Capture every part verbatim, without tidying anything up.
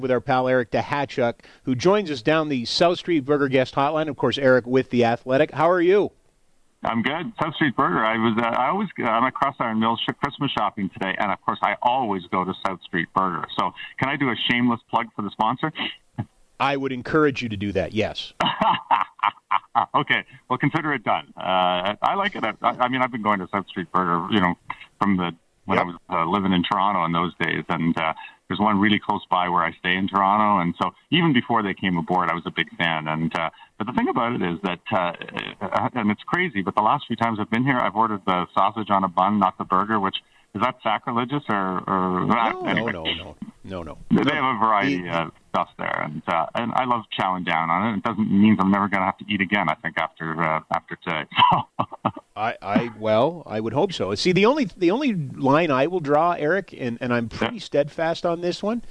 with our pal Eric Duhatschek, who joins us down the South Street Burger guest hotline. Of course, Eric with The Athletic. How are you? I'm good. South Street Burger. I was. Uh, I always. I'm at Cross Iron Mills Christmas shopping today, and of course, I always go to South Street Burger. So, can I do a shameless plug for the sponsor? I would encourage you to do that. Yes. Okay. Well, consider it done. Uh, I like it. I, I mean, I've been going to South Street Burger, you know, from the when yep. I was uh, living in Toronto in those days, and uh, there's one really close by where I stay in Toronto, and so even before they came aboard, I was a big fan. And uh, but the thing about it is that, uh, and it's crazy, but the last few times I've been here, I've ordered the sausage on a bun, not the burger. Which is that sacrilegious or? or no, anyway. no, no, no, no, no. They have a variety of uh, stuff there, and uh, and I love chowing down on it. It doesn't mean I'm never going to have to eat again. I think after uh, after today. I, I well, I would hope so. See, the only the only line I will draw, Eric, and, and I'm pretty yeah. steadfast on this one,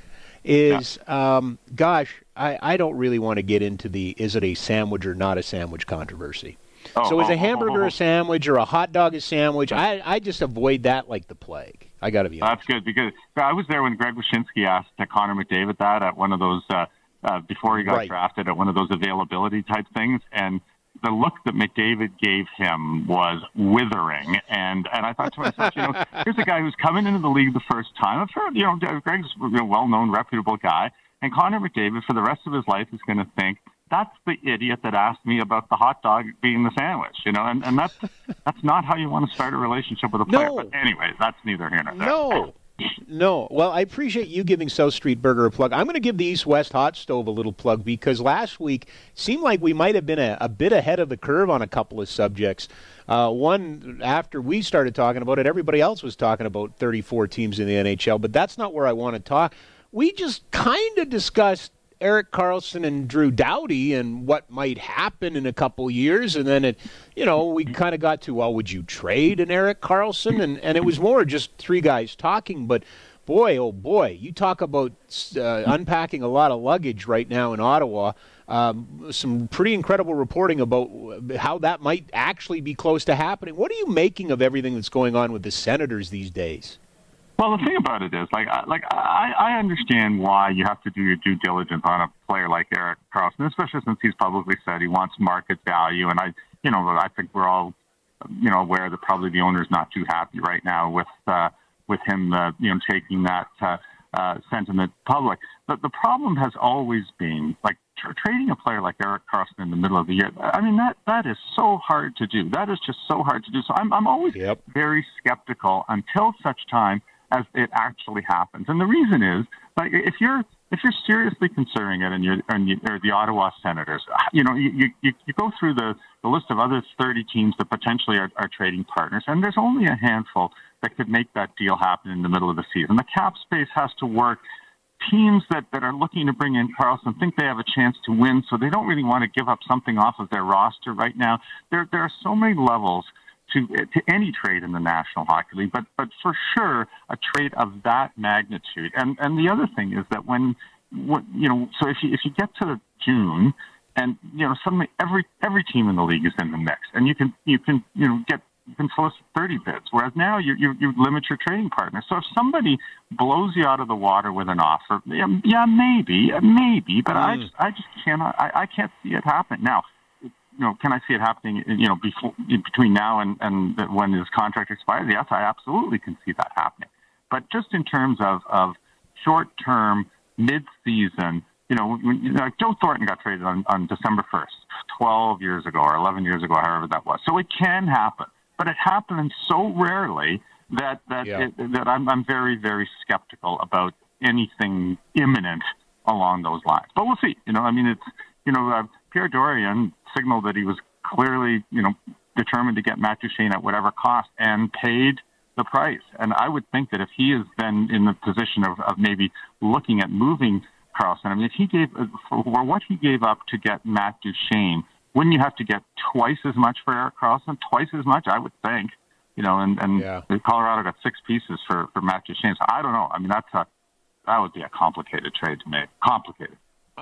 is yeah. um, gosh, I, I don't really want to get into the is it a sandwich or not a sandwich controversy. Oh, so is a hamburger oh, oh, oh. a sandwich or a hot dog a sandwich? I, I just avoid that like the plague. I got to be honest. That's good because I was there when Greg Wyshynski asked Connor McDavid that at one of those uh, uh, before he got right. drafted at one of those availability type things, and the look that McDavid gave him was withering. And and I thought to myself, you know, here's a guy who's coming into the league the first time. I've heard, you know, Greg's a well-known, reputable guy, and Connor McDavid for the rest of his life is going to think, that's the idiot that asked me about the hot dog being the sandwich, you know, and, and that's that's not how you want to start a relationship with a player. No. But anyway, that's neither here nor there. No. No. Well, I appreciate you giving South Street Burger a plug. I'm going to give the East West Hot Stove a little plug because last week seemed like we might have been a, a bit ahead of the curve on a couple of subjects. Uh, one, after we started talking about it, everybody else was talking about thirty-four teams in the N H L, but that's not where I want to talk. We just kind of discussed Erik Karlsson and Drew Doughty and what might happen in a couple years. And then, it, you know, we kind of got to, well, would you trade an Erik Karlsson? And, and it was more just three guys talking. But, boy, oh, boy, you talk about uh, unpacking a lot of luggage right now in Ottawa. Um, some pretty incredible reporting about how that might actually be close to happening. What are you making of everything that's going on with the Senators these days? Well, the thing about it is, like, like I, I understand why you have to do your due diligence on a player like Erik Karlsson, especially since he's publicly said he wants market value. And I, you know, I think we're all, you know, aware that probably the owner's not too happy right now with uh, with him, uh, you know, taking that uh, uh, sentiment public. But the problem has always been, like, tra- trading a player like Erik Karlsson in the middle of the year. I mean, that that is so hard to do. That is just so hard to do. So I'm I'm always yep. very skeptical until such time as it actually happens. And the reason is, like, if you're if you're seriously considering it, and you're and you, or the Ottawa Senators, you know, you you, you go through the, the list of other thirty teams that potentially are, are trading partners, and there's only a handful that could make that deal happen in the middle of the season. The cap space has to work. Teams that, that are looking to bring in Karlsson think they have a chance to win, so they don't really want to give up something off of their roster right now. There there are so many levels to to any trade in the National Hockey League, but but for sure a trade of that magnitude. And and the other thing is that when, when you know, so if you if you get to June, and you know suddenly every every team in the league is in the mix, and you can you can you know get you can solicit thirty bids, whereas now you you you limit your trading partner. So if somebody blows you out of the water with an offer, yeah, yeah maybe maybe, but mm. I just I just cannot I, I can't see it happen now. You know, can I see it happening, you know, before, between now and, and when his contract expires? Yes, I absolutely can see that happening. But just in terms of, of short-term, mid-season, you know, when, you know, Joe Thornton got traded on, on December first, twelve years ago or eleven years ago, however that was. So it can happen. But it happens so rarely that that, yeah. it, that I'm, I'm very, very skeptical about anything imminent along those lines. But we'll see. You know, I mean, it's, you know, uh, Pierre Dorion signaled that he was clearly, you know, determined to get Matt Duchene at whatever cost and paid the price. And I would think that if he is then in the position of, of maybe looking at moving Karlsson, I mean, if he gave, for what he gave up to get Matt Duchene, wouldn't you have to get twice as much for Erik Karlsson? Twice as much, I would think. You know, and, and yeah. Colorado got six pieces for, for Matt Duchene. So I don't know. I mean, that's a, that would be a complicated trade to make. Complicated.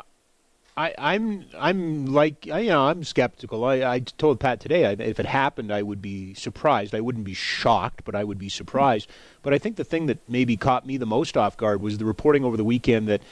I, I'm I'm like you know I'm skeptical. I, I told Pat today I, if it happened I would be surprised. I wouldn't be shocked, but I would be surprised. But I think the thing that maybe caught me the most off guard was the reporting over the weekend that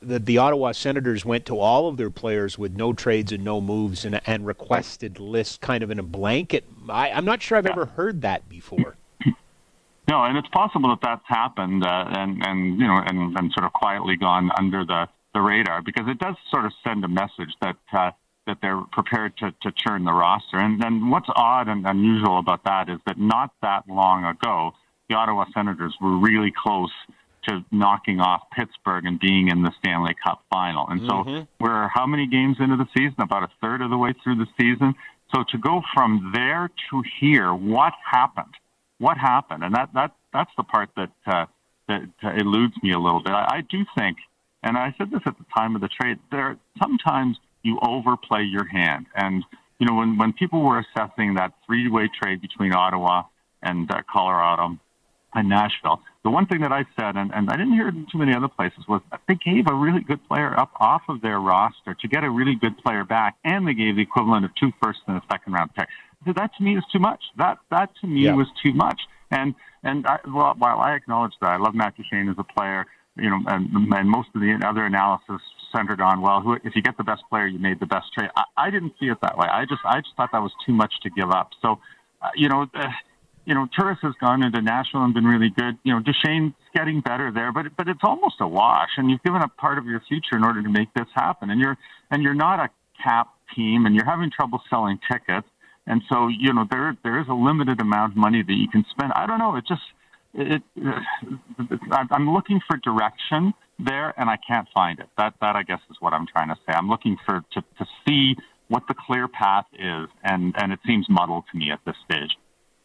that the Ottawa Senators went to all of their players with no trades and no moves and, and requested lists kind of in a blanket. I, I'm not sure I've yeah. ever heard that before. No, and it's possible that that's happened uh, and, and, you know, and, and sort of quietly gone under the, the radar, because it does sort of send a message that uh, that they're prepared to, to churn the roster. And then what's odd and unusual about that is that not that long ago, the Ottawa Senators were really close to knocking off Pittsburgh and being in the Stanley Cup final. And so mm-hmm. we're how many games into the season? About a third of the way through the season. So to go from there to here, what happened? What happened? And that, that that's the part that, uh, that uh, eludes me a little bit. I, I do think, and I said this at the time of the trade, there sometimes you overplay your hand. And, you know, when, when people were assessing that three-way trade between Ottawa and uh, Colorado and Nashville, the one thing that I said, and, and I didn't hear it in too many other places, was that they gave a really good player up off of their roster to get a really good player back, and they gave the equivalent of two first and a second round pick. So that to me is too much. That that to me yeah. was too much. And and I, well, while I acknowledge that, I love Matt Duchene as a player, you know, and, and most of the other analysis centered on, well, who, if you get the best player, you made the best trade. I, I didn't see it that way. I just I just thought that was too much to give up. So, uh, you know. Uh, You know, Turris has gone into Nashville and been really good. You know, Duchene's getting better there, but but it's almost a wash. And you've given up part of your future in order to make this happen. And you're and you're not a cap team, and you're having trouble selling tickets. And so, you know, there there is a limited amount of money that you can spend. I don't know. It just it. it I'm looking for direction there, and I can't find it. That that I guess is what I'm trying to say. I'm looking for to to see what the clear path is, and and it seems muddled to me at this stage.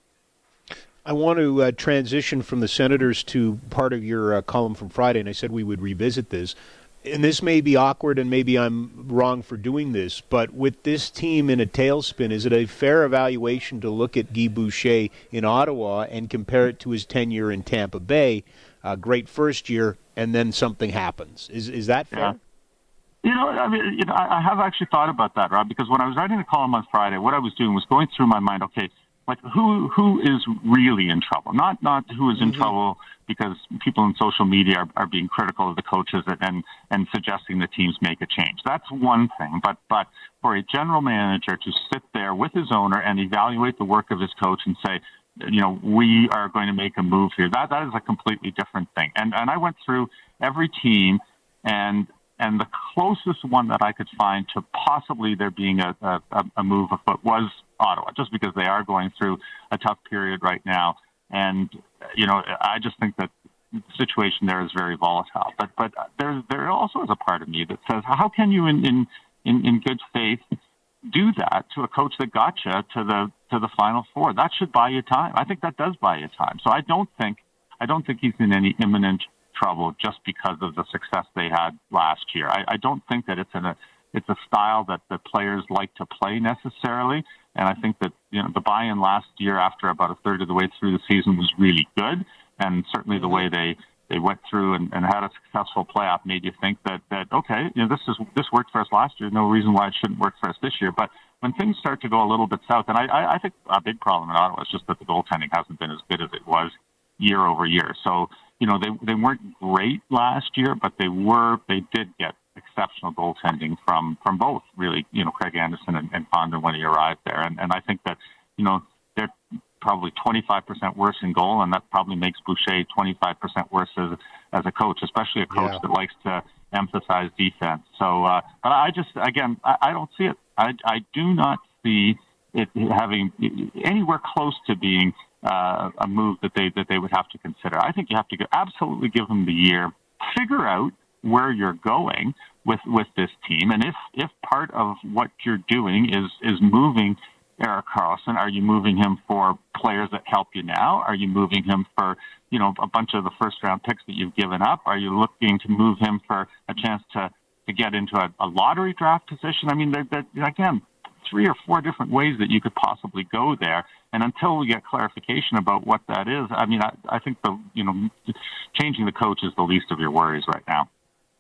I want to uh, transition from the Senators to part of your uh, column from Friday, and I said we would revisit this. And this may be awkward, and maybe I'm wrong for doing this, but with this team in a tailspin, is it a fair evaluation to look at Guy Boucher in Ottawa and compare it to his tenure in Tampa Bay? Uh, great first year, and then something happens. Is is that fair? Yeah. You know, I mean, you know, I have actually thought about that, Rob, because when I was writing the column on Friday, what I was doing was going through my mind, okay, like who who is really in trouble? Not not who is in mm-hmm. trouble because people in social media are, are being critical of the coaches and and suggesting the teams make a change. That's one thing. But but for a general manager to sit there with his owner and evaluate the work of his coach and say, you know, we are going to make a move here, that that is a completely different thing. And and I went through every team, and and the closest one that I could find to possibly there being a, a, a move afoot was Ottawa, just because they are going through a tough period right now. And, you know, I just think that the situation there is very volatile. But but there, there also is a part of me that says, how can you in, in, in, in good faith do that to a coach that got you to the to the Final Four? That should buy you time. I think that does buy you time. So I don't think I don't think he's in any imminent trouble just because of the success they had last year. I, I don't think that it's in a it's a style that the players like to play necessarily. And I think that, you know, the buy-in last year after about a third of the way through the season was really good. And certainly the way they, they went through and, and had a successful playoff made you think that, that, okay, you know, this is, this worked for us last year. No reason why it shouldn't work for us this year. But when things start to go a little bit south, and I, I, I think a big problem in Ottawa is just that the goaltending hasn't been as good as it was year over year. So, you know, they, they weren't great last year, but they were, they did get exceptional goaltending from, from both, really, you know, Craig Anderson and, and Condon when he arrived there. And, and I think that, you know, they're probably twenty-five percent worse in goal, and that probably makes Boucher twenty-five percent worse as, as a coach, especially a coach yeah. that likes to emphasize defense. So, uh, but I just, again, I, I don't see it. I, I do not see it having anywhere close to being uh, a move that they, that they would have to consider. I think you have to go, absolutely give them the year, figure out where you're going with, with this team. And if, if part of what you're doing is, is moving Erik Karlsson, are you moving him for players that help you now? Are you moving him for, you know, a bunch of the first round picks that you've given up? Are you looking to move him for a chance to, to get into a, a lottery draft position? I mean, there, there, again, three or four different ways that you could possibly go there. And until we get clarification about what that is, I mean, I, I think the, you know, changing the coach is the least of your worries right now.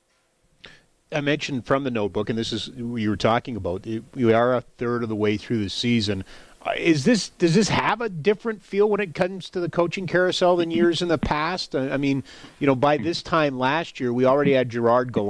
I mentioned from the notebook, and this is what you were talking about, we are a third of the way through the season. Is this does this have a different feel when it comes to the coaching carousel than years in the past? I mean, you know, by this time last year, we already had Gerard Gallant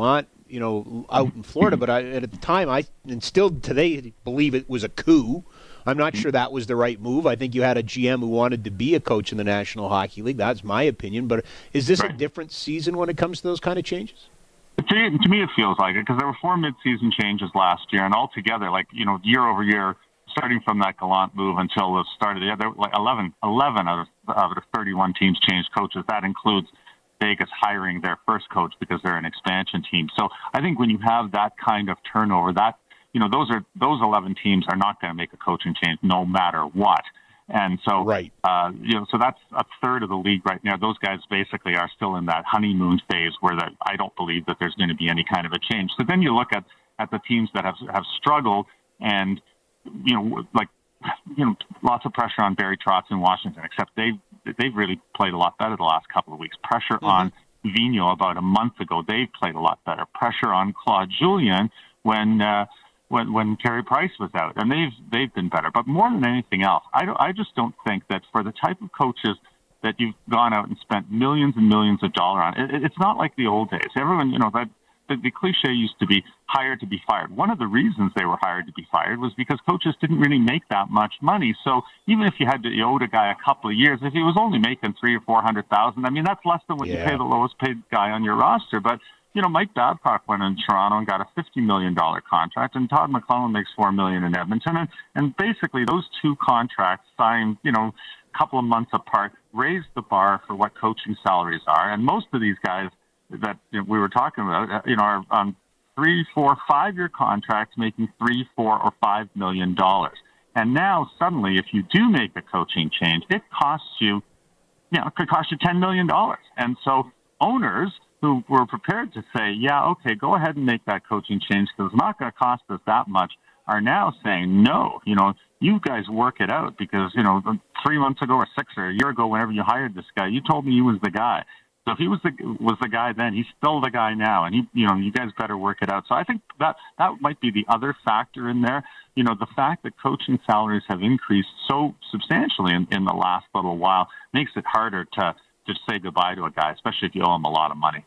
you know, out in Florida. But I, at the time, I and still today believe it was a coup. I'm not sure that was the right move. I think you had a G M who wanted to be a coach in the National Hockey League. That's my opinion. But is this right. a different season when it comes to those kind of changes? To, to me, it feels like it because there were four mid-season changes last year, and altogether, like, you know, year over year, starting from that Gallant move until the start of the year, there were like eleven, eleven out of, out of thirty-one teams changed coaches. That includes Vegas hiring their first coach because they're an expansion team. So I think when you have that kind of turnover, that, you know, those are those eleven teams are not going to make a coaching change no matter what. And so, right. uh, you know, so that's a third of the league right now. Those guys basically are still in that honeymoon phase where that I don't believe that there's going to be any kind of a change. So then you look at, at the teams that have have struggled, and you know, like you know, lots of pressure on Barry Trotz in Washington. Except they've they've really played a lot better the last couple of weeks. Pressure mm-hmm. on Vigneault about a month ago. They've played a lot better. Pressure on Claude Julien when. Uh, when when Carey Price was out, and they've they've been better. But more than anything else, I don't, I just don't think that for the type of coaches that you've gone out and spent millions and millions of dollars on, it, it's not like the old days. Everyone, you know, that the, the cliche used to be hired to be fired. One of the reasons they were hired to be fired was because coaches didn't really make that much money. So even if you had to owe a guy a couple of years, if he was only making three or four hundred thousand, I mean, that's less than what yeah. you pay the lowest paid guy on your roster. But you know, Mike Babcock went in Toronto and got a fifty million dollars contract, and Todd McClellan makes four million dollars in Edmonton. And, and basically those two contracts signed, you know, a couple of months apart, raised the bar for what coaching salaries are. And most of these guys that you know, we were talking about, you know, are on three, four, five-year contracts making three, four, or five million dollars. And now suddenly, if you do make a coaching change, it costs you, you know, it could cost you ten million dollars. And so owners who were prepared to say, yeah, okay, go ahead and make that coaching change because it's not going to cost us that much, are now saying, no, you know, you guys work it out because, you know, three months ago or six or a year ago, whenever you hired this guy, you told me he was the guy. So if he was the was the guy then, he's still the guy now, and he, you know, you guys better work it out. So I think that that might be the other factor in there. You know, the fact that coaching salaries have increased so substantially in, in the last little while makes it harder to just say goodbye to a guy, especially if you owe him a lot of money.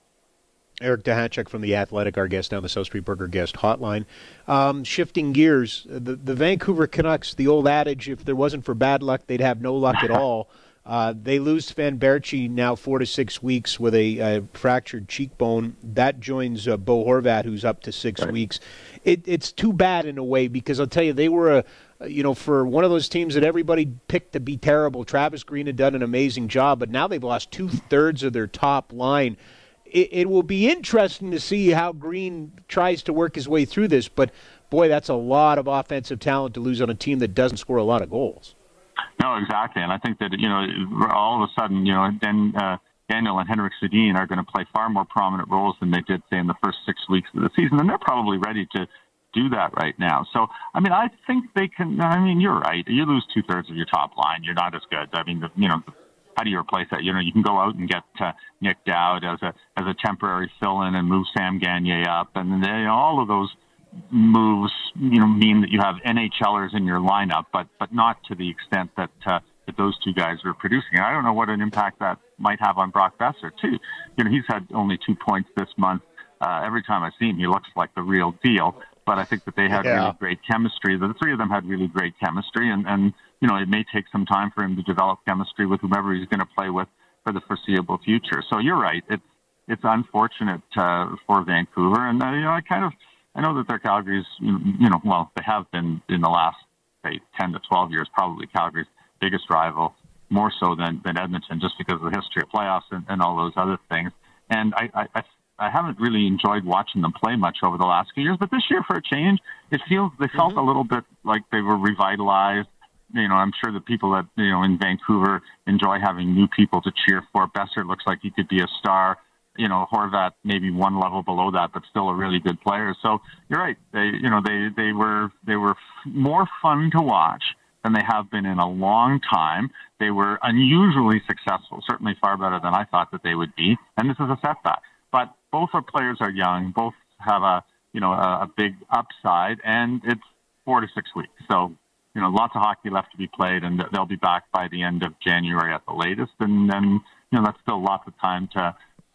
Eric Duhatschek from The Athletic, our guest now, the South Street Burger guest hotline. Um, shifting gears, the, the Vancouver Canucks, the old adage, if there wasn't for bad luck, they'd have no luck at all. Uh, they lose Sven Baertschi now four to six weeks with a, a fractured cheekbone. That joins uh, Bo Horvat, who's up to six right. weeks. It, it's too bad in a way because I'll tell you, they were a you know, for one of those teams that everybody picked to be terrible. Travis Green had done an amazing job, but now they've lost two-thirds of their top line. It, it will be interesting to see how Green tries to work his way through this, but, boy, that's a lot of offensive talent to lose on a team that doesn't score a lot of goals. No, exactly, and I think that, you know, all of a sudden, you know, then uh, Daniel and Henrik Sedin are going to play far more prominent roles than they did, say, in the first six weeks of the season, and they're probably ready to do that right now. So, I mean, I think they can, I mean, you're right. You lose two-thirds of your top line. You're not as good. I mean, the, you know, how do you replace that? You know, you can go out and get uh, Nick Dowd as a as a temporary fill-in and move Sam Gagner up. And they, all of those moves, you know, mean that you have NHLers in your lineup, but but not to the extent that, uh, that those two guys are producing. And I don't know what an impact that might have on Brock Besser, too. You know, he's had only two points this month. Uh, every time I see him, he looks like the real deal. But I think that they had yeah. really great chemistry. The three of them had really great chemistry, and, and you know it may take some time for him to develop chemistry with whomever he's going to play with for the foreseeable future. So you're right; it's it's unfortunate uh, for Vancouver, and uh, you know I kind of I know that their Calgary's you know well they have been in the last say ten to twelve years probably Calgary's biggest rival, more so than than Edmonton, just because of the history of playoffs and, and all those other things. And I. I, I I haven't really enjoyed watching them play much over the last few years, but this year, for a change, it feels they felt mm-hmm. a little bit like they were revitalized. You know, I'm sure the people that you know in Vancouver enjoy having new people to cheer for. Besser looks like he could be a star. You know, Horvat maybe one level below that, but still a really good player. So you're right. They, you know, they they were they were more fun to watch than they have been in a long time. They were unusually successful, certainly far better than I thought that they would be. And this is a setback. But both our players are young. Both have a you know a, a big upside, and it's four to six weeks. So you know lots of hockey left to be played, and they'll be back by the end of January at the latest. And then you know that's still lots of time to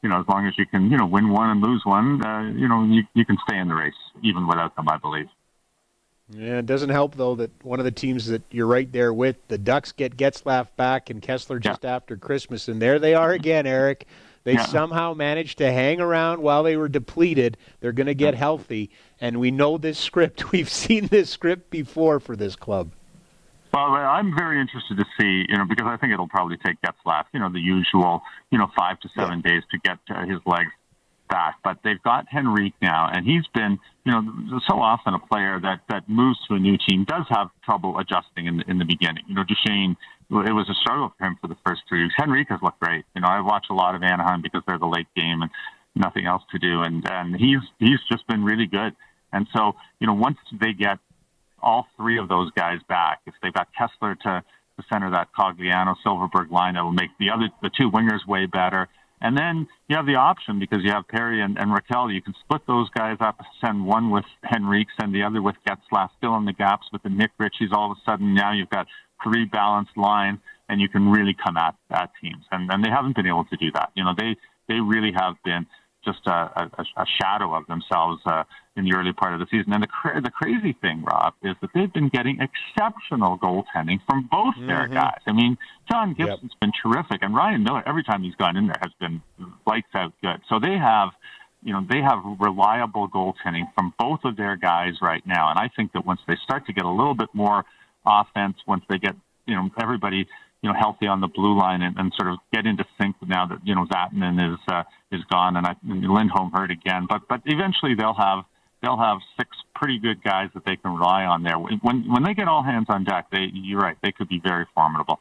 you know, as long as you can, you know, win one and lose one, uh, you know, you, you can stay in the race even without them, I believe. Yeah, it doesn't help, though, that one of the teams that you're right there with, the Ducks get Getzlaf back and Kessler just yeah. after Christmas, and there they are again, Eric. They yeah. somehow managed to hang around while they were depleted. They're going to get healthy, and we know this script. We've seen this script before for this club. Well, I'm very interested to see, you know, because I think it'll probably take Getzlaf, you know, the usual, you know, five to seven yeah. days to get uh, his legs back. But they've got Henrique now, and he's been, you know, so often a player that, that moves to a new team does have trouble adjusting in the, in the beginning. You know, Duchesne, it was a struggle for him for the first three weeks. Henrique has looked great. You know, I've watched a lot of Anaheim because they're the late game and nothing else to do, and and he's he's just been really good. And so, you know, once they get all three of those guys back, if they've got Kessler to, to center that Cogliano Silverberg line, that will make the other the two wingers way better. And then you have the option, because you have Perry and, and Raquel, you can split those guys up, send one with Henrique, send the other with Getzlaf, fill in the gaps with the Nick Ritchies. All of a sudden now you've got three balanced lines, and you can really come at, at teams. And, and they haven't been able to do that. You know, they, they really have been just a, a, a shadow of themselves uh, in the early part of the season. And the cra- the crazy thing, Rob, is that they've been getting exceptional goaltending from both mm-hmm. their guys. I mean, John Gibson's yep. been terrific, and Ryan Miller, every time he's gone in there, has been lights out good. So they have, you know, they have reliable goaltending from both of their guys right now. And I think that once they start to get a little bit more offense, once they get, you know, everybody, you know, healthy on the blue line and, and sort of get into sync now that, you know, Vatanen is uh, is gone and, I, and Lindholm hurt again. But but eventually they'll have they'll have six pretty good guys that they can rely on there. When when they get all hands on deck, they you're right, they could be very formidable.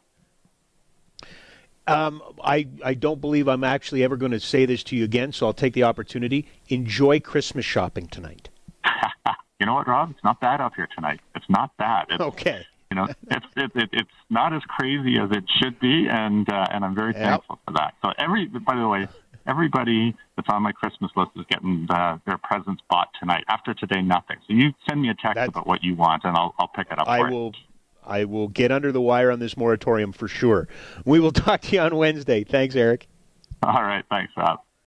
Um, I I don't believe I'm actually ever going to say this to you again, so I'll take the opportunity. Enjoy Christmas shopping tonight. You know what, Rob? It's not bad up here tonight. It's not bad. It's, okay. You know, it's it, it, it's not as crazy as it should be, and uh, and I'm very yep. thankful for that. So every, by the way, everybody that's on my Christmas list is getting uh, their presents bought tonight. After today, nothing. So you send me a text that's, about what you want, and I'll I'll pick it up. I for will. It. I will get under the wire on this moratorium for sure. We will talk to you on Wednesday. Thanks, Eric. All right. Thanks, Rob.